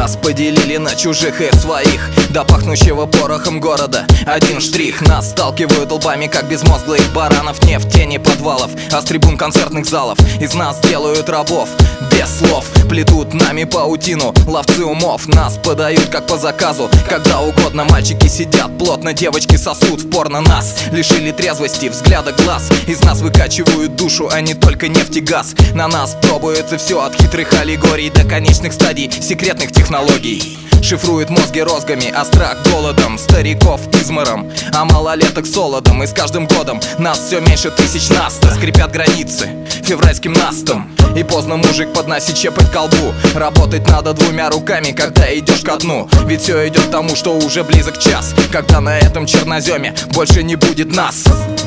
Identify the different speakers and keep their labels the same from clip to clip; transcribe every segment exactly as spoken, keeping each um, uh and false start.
Speaker 1: Нас поделили на чужих и своих, до пахнущего порохом города один штрих. Нас сталкивают лбами, как безмозглых баранов, не в тени подвалов, а с трибун концертных залов. Из нас делают рабов без слов, плетут нами паутину ловцы умов. Нас подают как по заказу, когда угодно. Мальчики сидят плотно, девочки сосут в порно. Нас лишили трезвости, взгляда глаз. Из нас выкачивают душу, а не только нефть и газ. На нас пробуется все, от хитрых аллегорий до конечных стадий секретных технологий. Шифрует мозги розгами, а страх голодом, стариков измором, а малолеток солодом. И с каждым годом нас все меньше тысяч наста. Скрипят границы февральским настом, и поздно мужик подносит щепоть к колбу. Работать надо двумя руками, когда идешь ко дну. Ведь все идет к тому, что уже близок час, когда на этом черноземе больше не будет нас.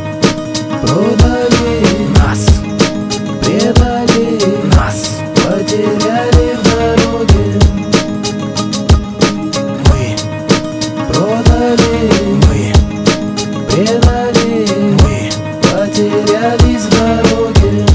Speaker 2: Продали
Speaker 1: Нас,
Speaker 2: предали
Speaker 1: нас,
Speaker 2: потеряли в дороге.
Speaker 1: мы,
Speaker 2: Продали
Speaker 1: мы,
Speaker 2: предали
Speaker 1: мы.
Speaker 2: потерялись в дороге.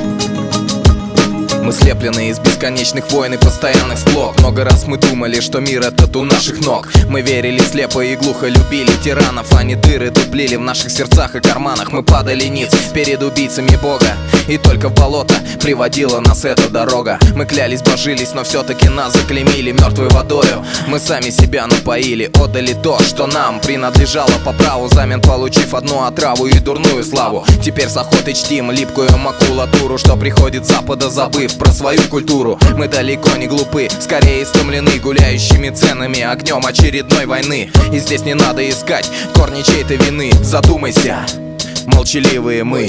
Speaker 1: Мы слеплены из бесконечных войн и постоянных склок. Много раз мы думали, что мир этот у наших ног. Мы верили слепо и глухо, любили тиранов. Они дыры дуплили в наших сердцах и карманах. Мы падали ниц перед убийцами Бога, и только в болото приводила нас эта дорога. Мы клялись, божились, но все-таки нас заклеймили мертвой водою. Мы сами себя напоили, отдали то, что нам принадлежало по праву, взамен получив одну отраву и дурную славу. Теперь с охотой чтим липкую макулатуру, что приходит с запада, забыв про свою культуру. Мы далеко не глупы, скорее истомлены гуляющими ценами, огнем очередной войны. И здесь не надо искать корни чьей-то вины. Задумайся, молчаливые мы.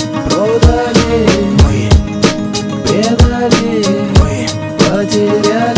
Speaker 2: Продали
Speaker 1: Мы,
Speaker 2: предали
Speaker 1: мы,
Speaker 2: потеряли